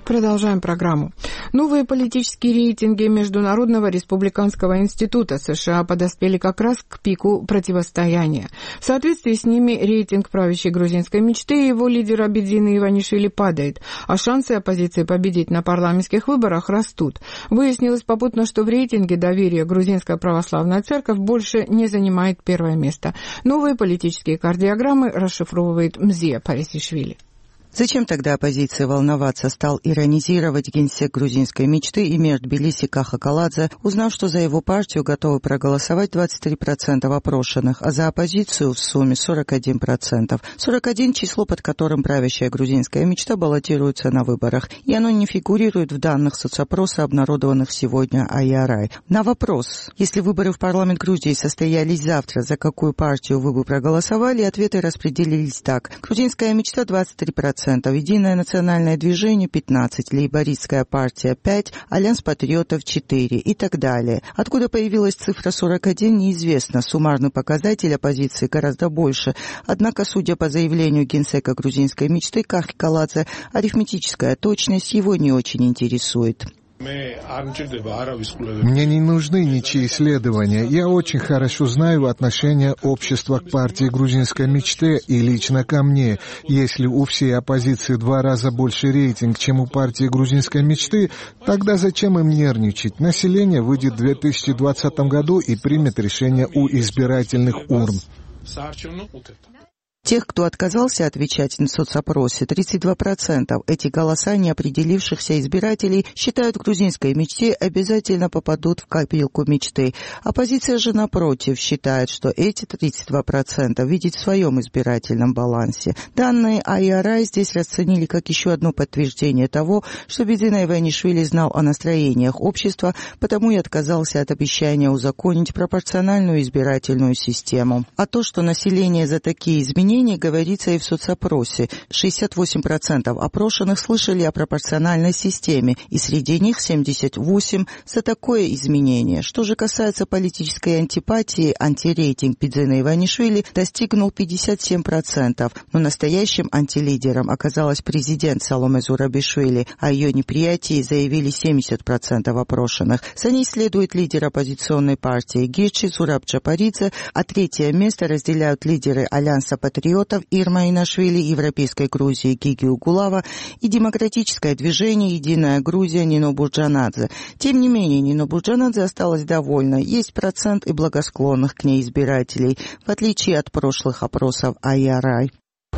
Продолжаем программу. Новые политические рейтинги Международного республиканского института США подоспели как раз к пику противостояния. В соответствии с ними рейтинг правящей грузинской мечты и его лидера Бидзины Иванишвили падает, а шансы оппозиции победить на парламентских выборах растут. Выяснилось попутно, что в рейтинге доверия грузинская православная церковь больше не занимает первое место. Новые политические кардиограммы расшифровывает Мзия Парисишвили. Зачем тогда оппозиции волноваться, стал иронизировать генсек грузинской мечты Эмир Тбилиси Каха Каладзе, узнав, что за его партию готовы проголосовать 23% опрошенных, а за оппозицию в сумме 41%. 41 – число, под которым правящая грузинская мечта баллотируется на выборах, и оно не фигурирует в данных соцопроса, обнародованных сегодня IRI. На вопрос, если выборы в парламент Грузии состоялись завтра, за какую партию вы бы проголосовали, ответы распределились так. Грузинская мечта 23%. Единое национальное движение 15%, лейбористская партия 5%, Альянс патриотов 4% и так далее. Откуда появилась цифра 41, неизвестно. Суммарный показатель оппозиции гораздо больше. Однако, судя по заявлению генсека грузинской мечты Кахи Каладзе, арифметическая точность его не очень интересует. Мне не нужны ничьи исследования. Я очень хорошо знаю отношение общества к партии грузинской мечты и лично ко мне. Если у всей оппозиции 2 раза больше рейтинг, чем у партии грузинской мечты, тогда зачем им нервничать? Население выйдет в 2020 году и примет решение у избирательных урн. Тех, кто отказался отвечать на соцопросе, 32%. Эти голоса неопределившихся избирателей считают в грузинской мечте обязательно попадут в копилку мечты. Оппозиция же, напротив, считает, что эти 32% видит в своем избирательном балансе. Данные IRI здесь расценили как еще одно подтверждение того, что Бидзина Иванишвили знал о настроениях общества, потому и отказался от обещания узаконить пропорциональную избирательную систему. А то, что население за такие изменения, говорится и в соцопросе. 68% опрошенных слышали о пропорциональной системе, и среди них 78% за такое изменение. Что же касается политической антипатии, антирейтинг Бидзины Иванишвили достигнул 57%, но настоящим антилидером оказалась президент Саломе Зурабишвили, а ее неприятии заявили 70% опрошенных. За ней следует лидер оппозиционной партии Гирчи Зураб Джапаридзе, а третье место разделяют лидеры Альянса патриотов Ирма Инашвили, Европейской Грузии Гиги Угулава и демократическое движение «Единая Грузия» Нино Бурджанадзе. Тем не менее, Нино Бурджанадзе осталась довольна. Есть процент и благосклонных к ней избирателей, в отличие от прошлых опросов IRI.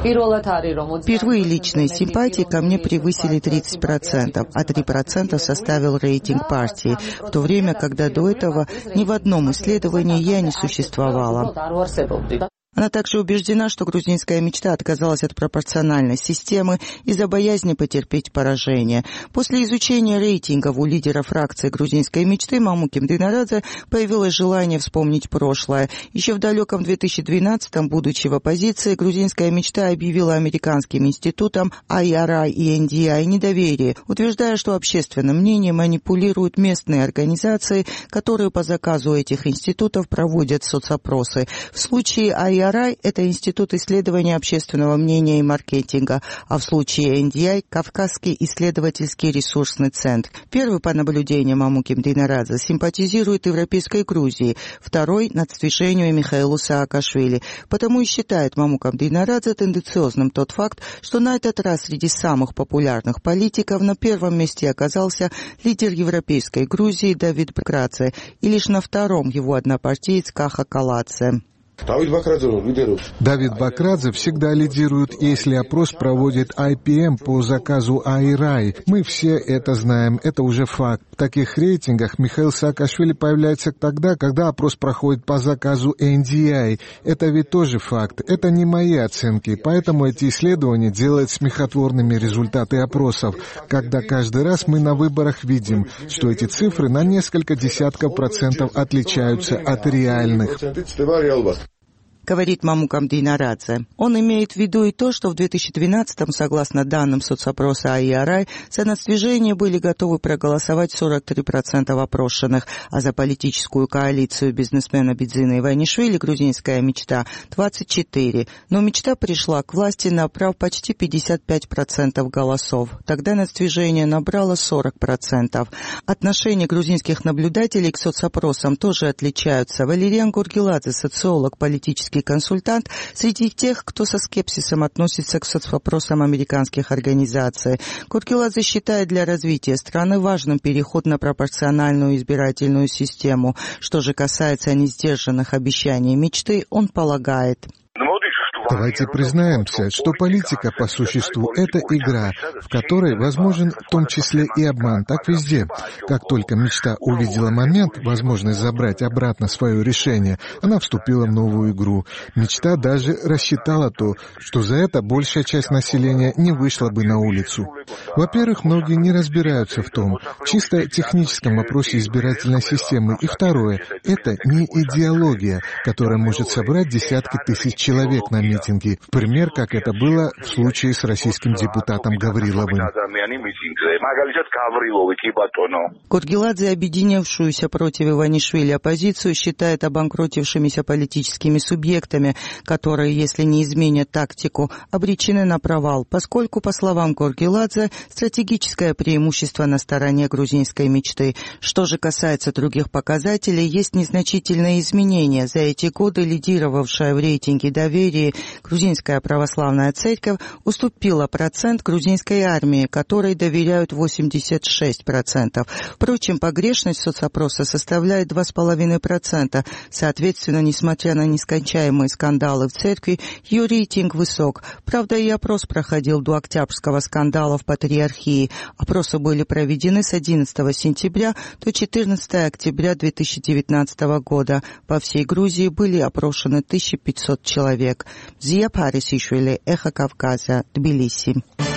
Впервые личные симпатии ко мне превысили 30%, а 3% составил рейтинг партии, в то время, когда до этого ни в одном исследовании я не существовала. Она также убеждена, что грузинская мечта отказалась от пропорциональной системы из-за боязни потерпеть поражение. После изучения рейтингов у лидера фракции грузинской мечты Мамуки Мдинарадзе появилось желание вспомнить прошлое. Еще в далеком 2012-м, будучи в оппозиции, грузинская мечта объявила американским институтам IRI и NDI недоверие, утверждая, что общественным мнением манипулируют местные организации, которые по заказу этих институтов проводят соцопросы. В случае IRI это Институт исследования общественного мнения и маркетинга, а в случае NDI – Кавказский исследовательский ресурсный центр. Первый, по наблюдениям Мамуки Мдинарадзе, симпатизирует Европейской Грузии, второй – нацдвижению Михаилу Саакашвили. Потому и считает Мамука Мдинарадзе тенденциозным тот факт, что на этот раз среди самых популярных политиков на первом месте оказался лидер Европейской Грузии Давид Бакрадзе, и лишь на втором его однопартиец Каха Каладзе. Давид Бакрадзе всегда лидирует, если опрос проводит IPM по заказу IRI. Мы все это знаем, это уже факт. В таких рейтингах Михаил Саакашвили появляется тогда, когда опрос проходит по заказу NDI. Это ведь тоже факт. Это не мои оценки, поэтому эти исследования делают смехотворными результаты опросов, когда каждый раз мы на выборах видим, что эти цифры на несколько десятков процентов отличаются от реальных. говорит Мамукам Динарадзе. Он имеет в виду и то, что в 2012-м, согласно данным соцопроса АИРАЙ, за нацдвижение были готовы проголосовать 43% опрошенных, а за политическую коалицию бизнесмена Бидзина Иванишвили «Грузинская мечта» 24%. Но мечта пришла к власти, набрав почти 55% голосов. Тогда нацдвижение набрало 40%. Отношение грузинских наблюдателей к соцопросам тоже отличаются. Валериан Гургеладзе, социолог, политический консультант, среди тех, кто со скепсисом относится к соцопросам американских организаций. Гургеладзе считает для развития страны важным переход на пропорциональную избирательную систему. Что же касается несдержанных обещаний мечты, он полагает: давайте признаемся, что политика по существу – это игра, в которой возможен в том числе и обман. Так везде. Как только мечта увидела момент, возможность забрать обратно свое решение, она вступила в новую игру. Мечта даже рассчитала то, что за это большая часть населения не вышла бы на улицу. Во-первых, многие не разбираются в том, чисто техническом вопросе избирательной системы. И второе – это не идеология, которая может собрать десятки тысяч человек на митинге. В пример, как это было в случае с российским депутатом Гавриловым. Гургеладзе объединившуюся против Иванишвили оппозицию считает обанкротившимися политическими субъектами, которые, если не изменят тактику, обречены на провал, поскольку, по словам Гургеладзе, стратегическое преимущество на стороне грузинской мечты. Что же касается других показателей, есть незначительные изменения. За эти годы лидировавшая в рейтинге доверия Грузинская православная церковь уступила процент грузинской армии, которой доверяют 86%. Впрочем, погрешность соцопроса составляет 2,5%. Соответственно, несмотря на нескончаемые скандалы в церкви, ее рейтинг высок. Правда, и опрос проходил до октябрьского скандала в Патриархии. Опросы были проведены с 11 сентября до 14 октября 2019 года. По всей Грузии были опрошены 1500 человек. Зия Парисишвили, Эхо Кавказа, Тбилиси.